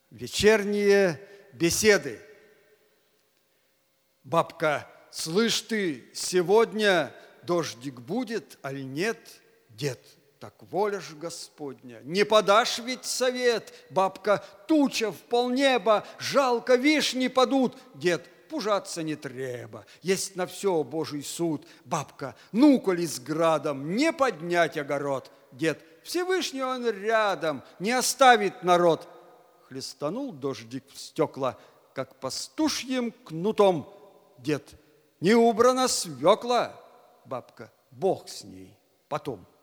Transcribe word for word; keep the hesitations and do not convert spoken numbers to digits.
Вечерние беседы. Бабка: слышь ты, сегодня дождик будет, аль нет? Дед: так воля ж Господня, не подашь ведь совет? Бабка: туча в полнеба, жалко вишни падут. Дед: пужаться не треба, есть на все Божий суд. Бабка: ну, коли с градом не поднять огород. Дед: Всевышний он рядом, не оставит народ. Хлестанул дождик в стекла, как пастушьим кнутом. Дед: не убрана свекла. Бабка: Бог с ней, потом.